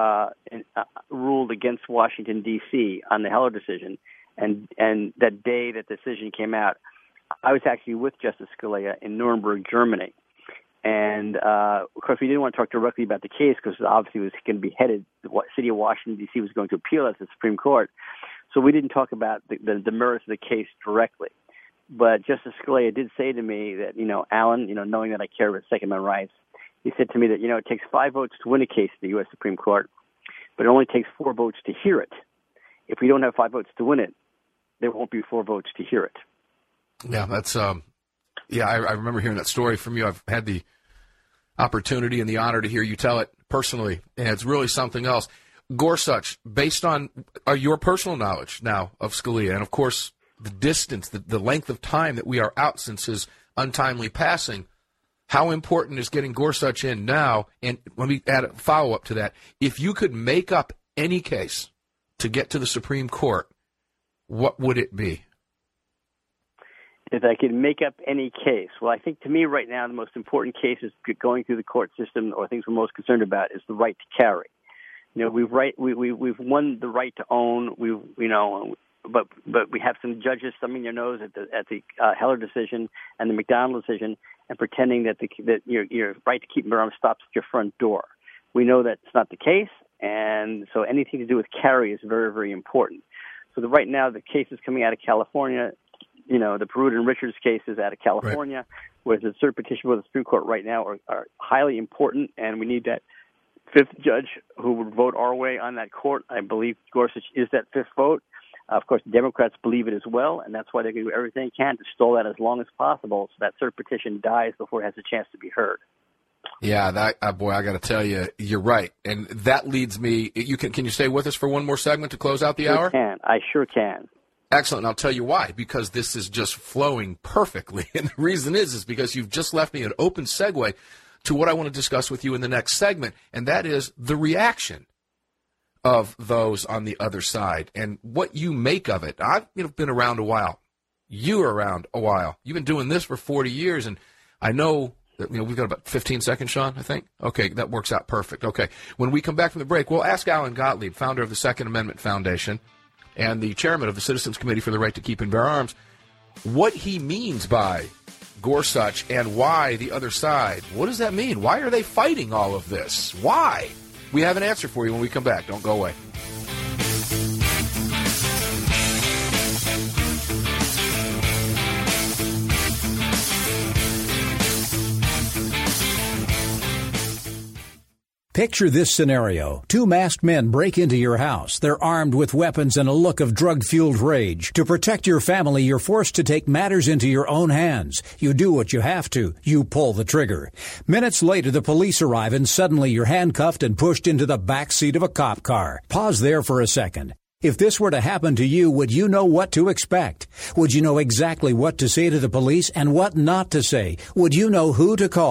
ruled against Washington, D.C. on the Heller decision, and that day that decision came out, I was actually with Justice Scalia in Nuremberg, Germany. And, of course, we didn't want to talk directly about the case because obviously it was going to be headed, the city of Washington, D.C. was going to appeal it to the Supreme Court. So we didn't talk about the merits of the case directly. But Justice Scalia did say to me that, Alan, knowing that I care about Second Amendment rights, he said to me that, it takes 5 votes to win a case in the U.S. Supreme Court, but it only takes 4 votes to hear it. If we don't have 5 votes to win it, there won't be 4 votes to hear it. Yeah, that's, I remember hearing that story from you. I've had the opportunity and the honor to hear you tell it personally, and it's really something else. Gorsuch, based on your personal knowledge now of Scalia, and of course the distance, the length of time that we are out since his untimely passing, how important is getting Gorsuch in now? And let me add a follow-up to that. If you could make up any case to get to the Supreme Court, what would it be? If I could make up any case, well, I think to me right now the most important case is going through the court system, or things we're most concerned about, is the right to carry. We've won the right to own. But we have some judges thumbing their nose at the Heller decision and the McDonald decision, and pretending that your right to keep and bear arms stops at your front door. We know that it's not the case, and so anything to do with carry is very, very important. So right now the cases coming out of California, the Perud and Richards cases out of California, right, whereas the cert petition for the Supreme Court right now are highly important, and we need that 5th judge who would vote our way on that court. I believe Gorsuch is that 5th vote. Of course, Democrats believe it as well, and that's why they do everything they can to stall that as long as possible so that cert petition dies before it has a chance to be heard. Yeah, that boy, I got to tell you, you're right. And that leads me, can you stay with us for one more segment to close out the hour? I sure can. Excellent. And I'll tell you why, because this is just flowing perfectly. And the reason is because you've just left me an open segue to what I want to discuss with you in the next segment, and that is the reaction of those on the other side and what you make of it. I've been around a while. You are around a while. You've been doing this for 40 years, and I know that we've got about 15 seconds, Sean, I think. Okay, that works out perfect. Okay, when we come back from the break, we'll ask Alan Gottlieb, founder of the Second Amendment Foundation and the chairman of the Citizens Committee for the Right to Keep and Bear Arms, what he means by Gorsuch and why the other side. What does that mean? Why are they fighting all of this? Why? We have an answer for you when we come back. Don't go away. Picture this scenario. 2 masked men break into your house. They're armed with weapons and a look of drug-fueled rage. To protect your family, you're forced to take matters into your own hands. You do what you have to. You pull the trigger. Minutes later, the police arrive and suddenly you're handcuffed and pushed into the back seat of a cop car. Pause there for a second. If this were to happen to you, would you know what to expect? Would you know exactly what to say to the police and what not to say? Would you know who to call?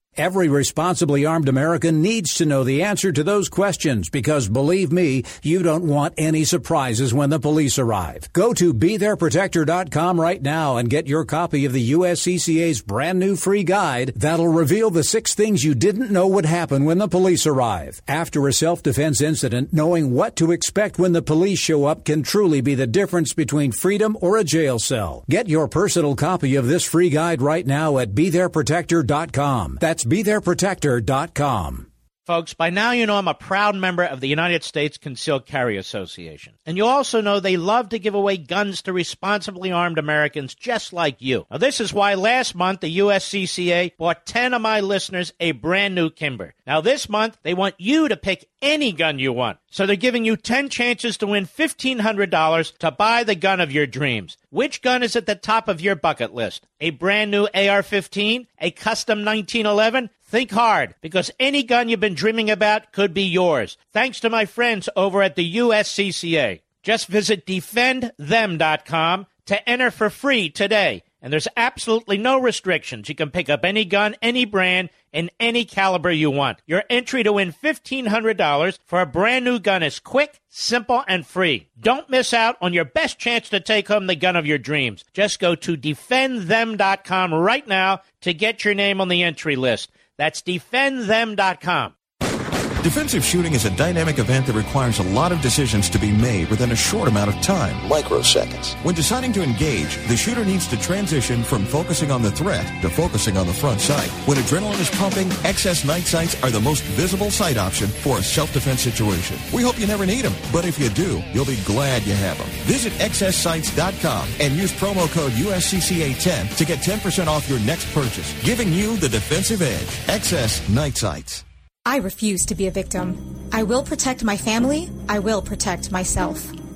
Every responsibly armed American needs to know the answer to those questions because, believe me, you don't want any surprises when the police arrive. Go to BeThereProtector.com right now and get your copy of the USCCA's brand new free guide that'll reveal the 6 things you didn't know would happen when the police arrive. After a self-defense incident, knowing what to expect when the police show up can truly be the difference between freedom or a jail cell. Get your personal copy of this free guide right now at BeThereProtector.com. That's BeThereProtector.com. Folks, by now you know I'm a proud member of the United States Concealed Carry Association. And you also know they love to give away guns to responsibly armed Americans just like you. Now, this is why last month the USCCA bought 10 of my listeners a brand new Kimber. Now, this month, they want you to pick any gun you want. So they're giving you 10 chances to win $1,500 to buy the gun of your dreams. Which gun is at the top of your bucket list? A brand new AR-15? A custom 1911? Think hard, because any gun you've been dreaming about could be yours, thanks to my friends over at the USCCA. Just visit DefendThem.com to enter for free today. And there's absolutely no restrictions. You can pick up any gun, any brand, and any caliber you want. Your entry to win $1,500 for a brand new gun is quick, simple, and free. Don't miss out on your best chance to take home the gun of your dreams. Just go to DefendThem.com right now to get your name on the entry list. That's DefendThem.com. Defensive shooting is a dynamic event that requires a lot of decisions to be made within a short amount of time. Microseconds. When deciding to engage, the shooter needs to transition from focusing on the threat to focusing on the front sight. When adrenaline is pumping, XS night sights are the most visible sight option for a self-defense situation. We hope you never need them, but if you do, you'll be glad you have them. Visit XSsights.com and use promo code USCCA10 to get 10% off your next purchase, giving you the defensive edge. XS Night Sights. I refuse to be a victim. I will protect my family. I will protect myself.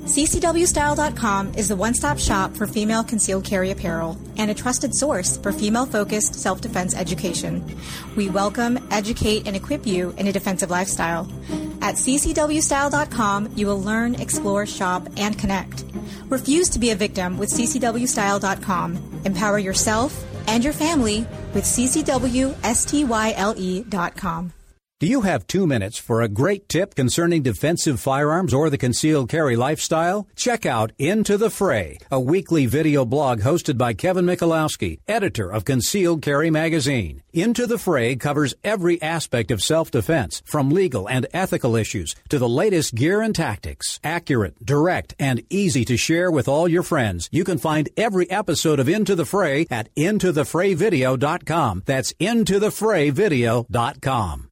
CCWStyle.com is the one-stop shop for female concealed carry apparel and a trusted source for female-focused self-defense education. We welcome, educate, and equip you in a defensive lifestyle. At CCWStyle.com, you will learn, explore, shop, and connect. Refuse to be a victim with CCWStyle.com. Empower yourself and your family with CCWStyle.com. Do you have 2 minutes for a great tip concerning defensive firearms or the concealed carry lifestyle? Check out Into the Fray, a weekly video blog hosted by Kevin Michalowski, editor of Concealed Carry magazine. Into the Fray covers every aspect of self-defense, from legal and ethical issues to the latest gear and tactics. Accurate, direct, and easy to share with all your friends. You can find every episode of Into the Fray at IntoTheFrayVideo.com. That's IntoTheFrayVideo.com.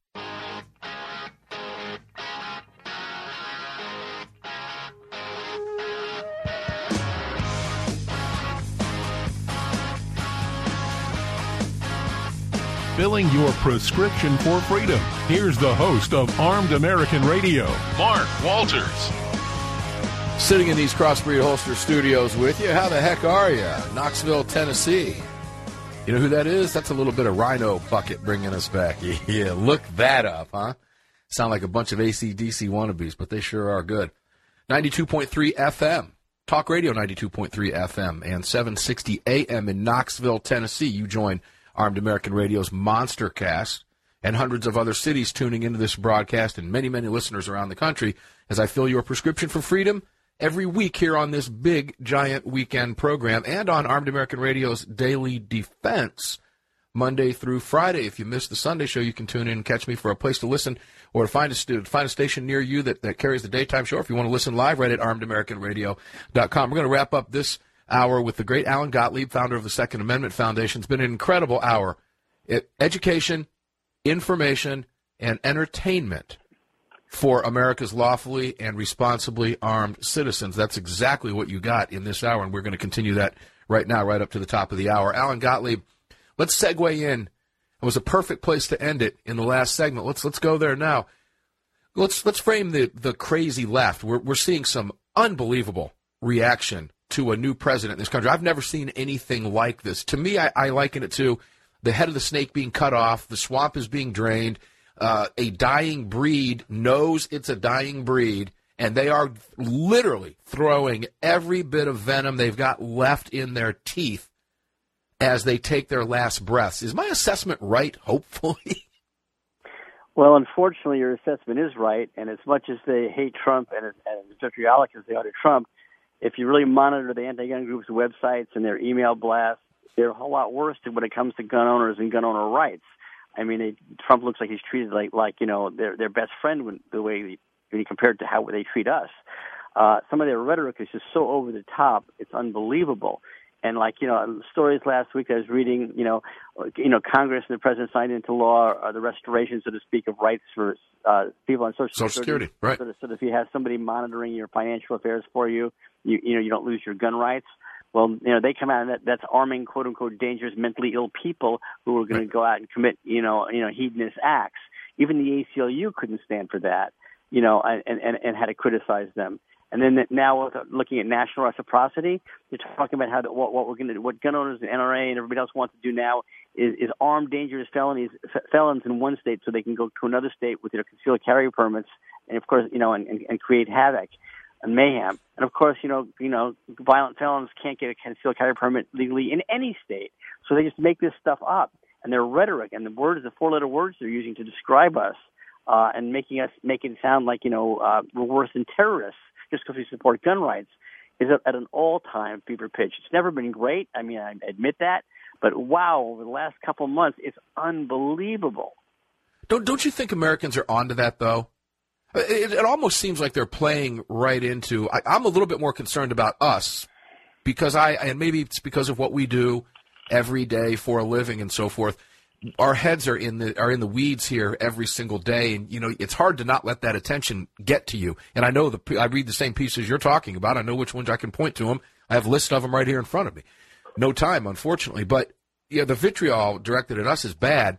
Filling your prescription for freedom. Here's the host of Armed American Radio, Mark Walters. Sitting in these Crossbreed Holster studios with you. How the heck are you? Knoxville, Tennessee. You know who that is? That's a little bit of Rhino Bucket bringing us back. Yeah, look that up, huh? Sound like a bunch of AC/DC wannabes, but they sure are good. 92.3 FM. Talk Radio 92.3 FM and 760 AM in Knoxville, Tennessee. You join Armed American Radio's Monster Cast and hundreds of other cities tuning into this broadcast and many, many listeners around the country as I fill your prescription for freedom every week here on this big, giant weekend program and on Armed American Radio's Daily Defense, Monday through Friday. If you missed the Sunday show, you can tune in and catch me for a place to listen or find a station near you that carries the daytime show. If you want to listen live, right at ArmedAmericanRadio.com. We're going to wrap up this hour with the great Alan Gottlieb, founder of the Second Amendment Foundation. It's been an incredible hour. Education, information, and entertainment for America's lawfully and responsibly armed citizens. That's exactly what you got in this hour, and we're going to continue that right now, right up to the top of the hour. Alan Gottlieb, let's segue in. It was a perfect place to end it in the last segment. Let's go there now. Let's frame the crazy left. We're seeing some unbelievable reaction to a new president in this country. I've never seen anything like this. To me, I liken it to the head of the snake being cut off, the swamp is being drained, a dying breed knows it's a dying breed, and they are literally throwing every bit of venom they've got left in their teeth as they take their last breaths. Is my assessment right, hopefully? Well, unfortunately, your assessment is right, and as much as they hate Trump and as vitriolic as they are to Trump, if you really monitor the anti-gun groups' websites and their email blasts, they're a whole lot worse when it comes to gun owners and gun owner rights. I mean, Trump looks like he's treated like their best friend when he compared to how they treat us. Some of their rhetoric is just so over the top; it's unbelievable. And stories last week I was reading, Congress and the president signed into law the restoration, so to speak, of rights for people on Social Security, right? So that if you have somebody monitoring your financial affairs for you, you don't lose your gun rights. Well, they come out and that's arming quote unquote dangerous mentally ill people who are going to go out and commit, hedonist acts. Even the ACLU couldn't stand for that, and had to criticize them. And then now looking at national reciprocity, you're talking about how what gun owners and NRA and everybody else wants to do now is arm dangerous felons in one state so they can go to another state with their concealed carry permits, and of course, and create havoc and mayhem. And of course, violent felons can't get a concealed carry permit legally in any state, so they just make this stuff up. And their rhetoric and the 4-letter words they're using to describe us and make it sound like we're worse than terrorists just because we support gun rights, is at an all-time fever pitch. It's never been great. I mean, I admit that. But wow, over the last couple of months, it's unbelievable. Don't you think Americans are onto that, though? It almost seems like they're playing right into... I'm a little bit more concerned about us because and maybe it's because of what we do every day for a living and so forth. Our heads are in the weeds here every single day, and it's hard to not let that attention get to you. And I know I read the same pieces you're talking about. I know which ones I can point to them. I have a list of them right here in front of me. No time, unfortunately, but the vitriol directed at us is bad.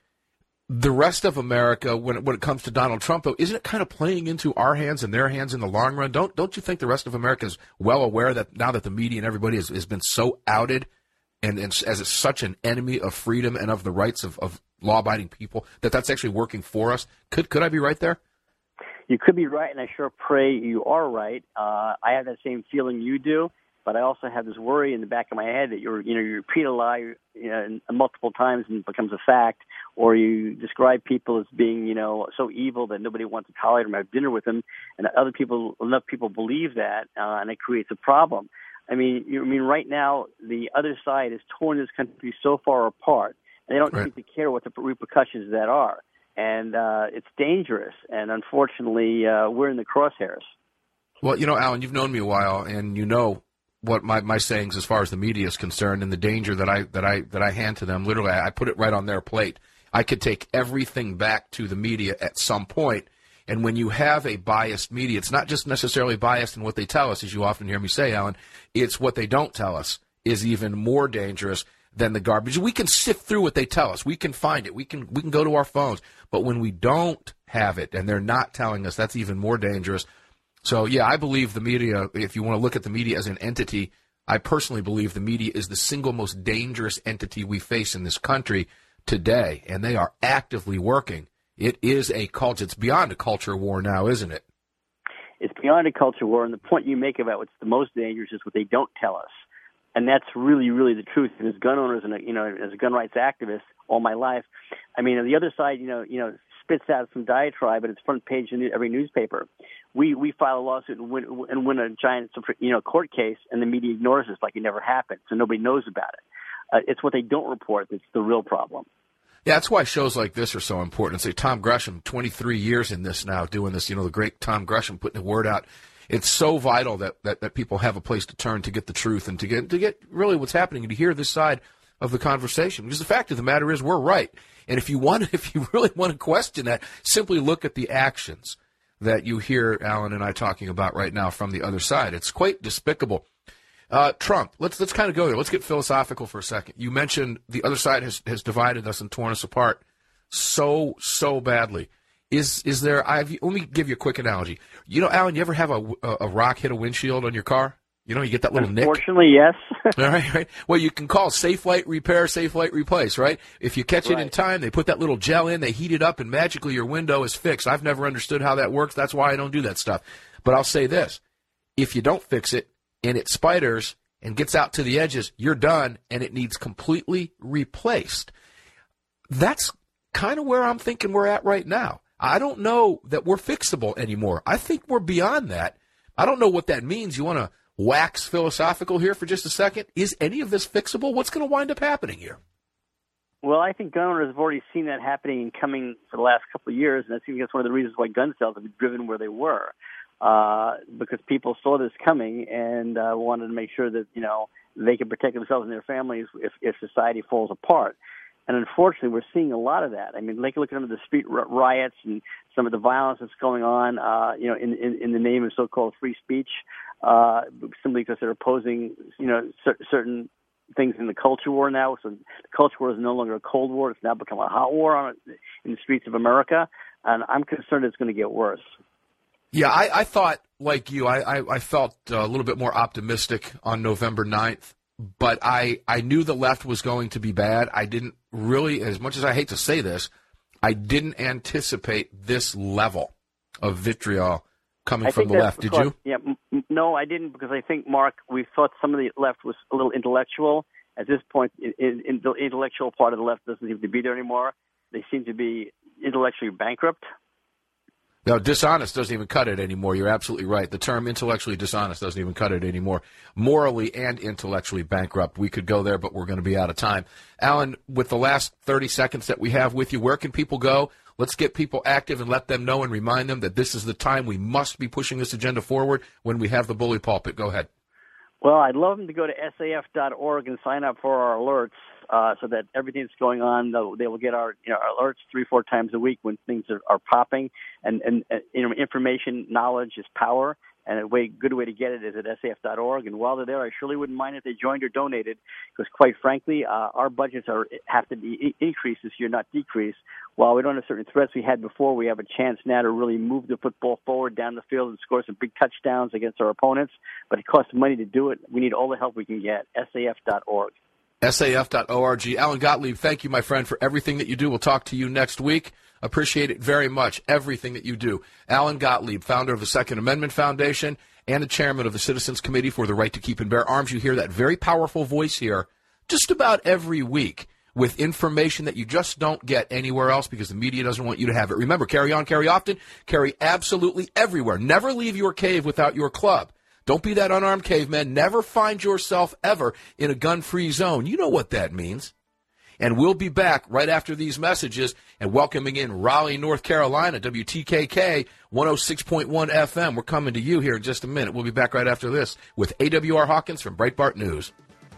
The rest of America, when it comes to Donald Trump, though, isn't it kind of playing into our hands and their hands in the long run? Don't you think the rest of America is well aware that now that the media and everybody has been so outed? And as it's such an enemy of freedom and of the rights of law-abiding people, that's actually working for us. Could I be right there? You could be right, and I sure pray you are right. I have that same feeling you do, but I also have this worry in the back of my head that you repeat a lie multiple times and it becomes a fact, or you describe people as being so evil that nobody wants to tolerate them or have dinner with them, and enough people believe that, and it creates a problem. I mean, right now, the other side has torn this country so far apart, and they don't seem to care what the repercussions of that are. And it's dangerous, and unfortunately, we're in the crosshairs. Well, Alan, you've known me a while, and you know what my sayings as far as the media is concerned and the danger that I hand to them. Literally, I put it right on their plate. I could take everything back to the media at some point. And when you have a biased media, it's not just necessarily biased in what they tell us, as you often hear me say, Alan. It's what they don't tell us is even more dangerous than the garbage. We can sift through what they tell us. We can find it. We can go to our phones. But when we don't have it and they're not telling us, that's even more dangerous. So, yeah, I believe the media, if you want to look at the media as an entity, I personally believe the media is the single most dangerous entity we face in this country today. And they are actively working. It is a culture. It's beyond a culture war now, isn't it? It's beyond a culture war, and the point you make about what's the most dangerous is what they don't tell us, and that's really, really the truth. And as gun owners and as a gun rights activist all my life, I mean, on the other side, spits out some diatribe, but it's front page in every newspaper. We file a lawsuit and win a giant court case, and the media ignores us like it never happened, so nobody knows about it. It's what they don't report that's the real problem. Yeah, that's why shows like this are so important. Say Tom Gresham, 23 years in this now, doing this, the great Tom Gresham putting the word out. It's so vital that people have a place to turn to get the truth and to get really what's happening and to hear this side of the conversation. Because the fact of the matter is we're right. And if you really want to question that, simply look at the actions that you hear Alan and I talking about right now from the other side. It's quite despicable. Trump, let's kind of go there. Let's get philosophical for a second. You mentioned the other side has divided us and torn us apart so badly. Is there? Let me give you a quick analogy. Alan, you ever have a rock hit a windshield on your car? You get that little nick. Unfortunately, yes. All right. Well, you can call Safe Light Repair, Safe Light Replace. Right? If you catch it in time, they put that little gel in, they heat it up, and magically your window is fixed. I've never understood how that works. That's why I don't do that stuff. But I'll say this: if you don't fix it, and it spiders, and gets out to the edges, you're done, and it needs completely replaced. That's kind of where I'm thinking we're at right now. I don't know that we're fixable anymore. I think we're beyond that. I don't know what that means. You want to wax philosophical here for just a second? Is any of this fixable? What's going to wind up happening here? Well, I think gun owners have already seen that happening and coming for the last couple of years, and I think that's one of the reasons why gun sales have been driven where they were, because people saw this coming and wanted to make sure that, you know, they could protect themselves and their families if society falls apart. And unfortunately, we're seeing a lot of that. I mean, look at some of the street riots and some of the violence that's going on, you know, in the name of so-called free speech, simply because they're opposing, you know, certain things in the culture war now. So the culture war is no longer a Cold War. It's now become a hot war in the streets of America. And I'm concerned it's going to get worse. Yeah, I thought, like you, I felt a little bit more optimistic on November 9th. But I knew the left was going to be bad. I didn't really, as much as I hate to say this, I didn't anticipate this level of vitriol coming from the left. Did you? Yeah, no, I didn't, because I think, Mark, we thought some of the left was a little intellectual. At this point, in the intellectual part of the left doesn't seem to be there anymore. They seem to be intellectually bankrupt. No, dishonest doesn't even cut it anymore. You're absolutely right. The term intellectually dishonest doesn't even cut it anymore. Morally and intellectually bankrupt. We could go there, but we're going to be out of time. Alan, with the last 30 seconds that we have with you, where can people go? Let's get people active and let them know and remind them that this is the time we must be pushing this agenda forward when we have the bully pulpit. Go ahead. Well, I'd love them to go to saf.org and sign up for our alerts, so that everything that's going on, they will get our alerts 3-4 times a week when things are popping. And information, knowledge is power, and good way to get it is at saf.org. And while they're there, I surely wouldn't mind if they joined or donated, because quite frankly, our budgets have to be increased this year, not decreased. While we don't have certain threats we had before, we have a chance now to really move the football forward down the field and score some big touchdowns against our opponents. But it costs money to do it. We need all the help we can get. saf.org. saf.org. Alan Gottlieb, thank you, my friend, for everything that you do. We'll talk to you next week. Appreciate it very much, everything that you do. Alan Gottlieb, founder of the Second Amendment Foundation and the chairman of the Citizens Committee for the Right to Keep and Bear Arms. You hear that very powerful voice here just about every week with information that you just don't get anywhere else because the media doesn't want you to have it. Remember, carry on, carry often, carry absolutely everywhere. Never leave your cave without your club. Don't be that unarmed caveman. Never find yourself ever in a gun-free zone. You know what that means. And we'll be back right after these messages and welcoming in Raleigh, North Carolina, WTKK 106.1 FM. We're coming to you here in just a minute. We'll be back right after this with AWR Hawkins from Breitbart News.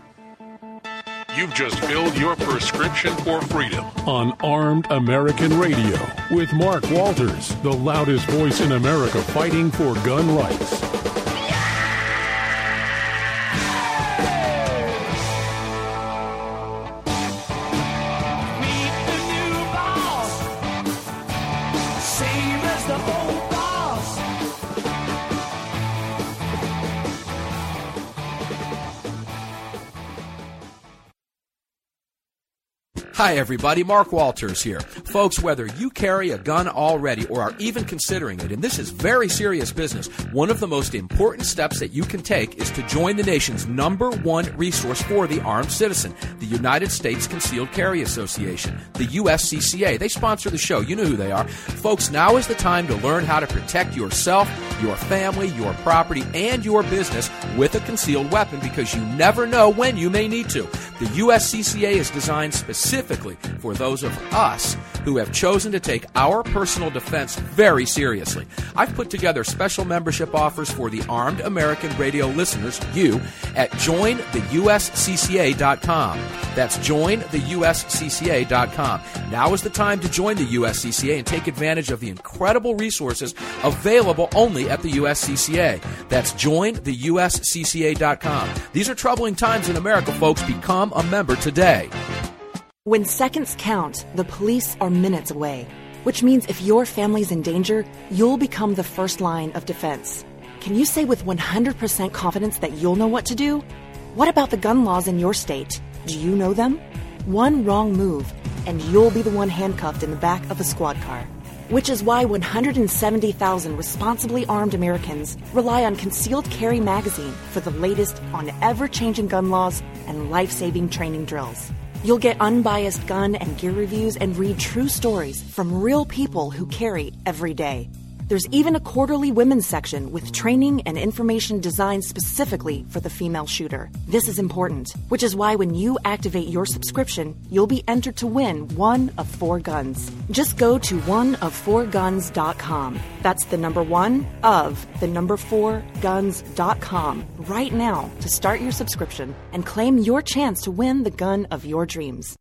You've just filled your prescription for freedom on Armed American Radio with Mark Walters, the loudest voice in America fighting for gun rights. Hi, everybody. Mark Walters here. Folks, whether you carry a gun already or are even considering it, and this is very serious business, one of the most important steps that you can take is to join the nation's #1 resource for the armed citizen, the United States Concealed Carry Association, the USCCA. They sponsor the show. You know who they are. Folks, now is the time to learn how to protect yourself, your family, your property, and your business with a concealed weapon, because you never know when you may need to. The USCCA is designed specifically for those of us who have chosen to take our personal defense very seriously. I've put together special membership offers for the Armed American Radio listeners, you, at jointheuscca.com. That's jointheuscca.com. Now is the time to join the USCCA and take advantage of the incredible resources available only at the USCCA. That's jointheuscca.com. These are troubling times in America, folks. Become a member today. When seconds count, the police are minutes away, which means if your family's in danger, you'll become the first line of defense. Can you say with 100% confidence that you'll know what to do? What about the gun laws in your state? Do you know them? One wrong move, and you'll be the one handcuffed in the back of a squad car. which is why 170,000 responsibly armed Americans rely on Concealed Carry magazine for the latest on ever-changing gun laws and life-saving training drills. You'll get unbiased gun and gear reviews and read true stories from real people who carry every day. There's even a quarterly women's section with training and information designed specifically for the female shooter. This is important, which is why when you activate your subscription, you'll be entered to win one of 4 guns. Just go to oneof4guns.com. That's the number 1 of the number 4guns.com right now to start your subscription and claim your chance to win the gun of your dreams.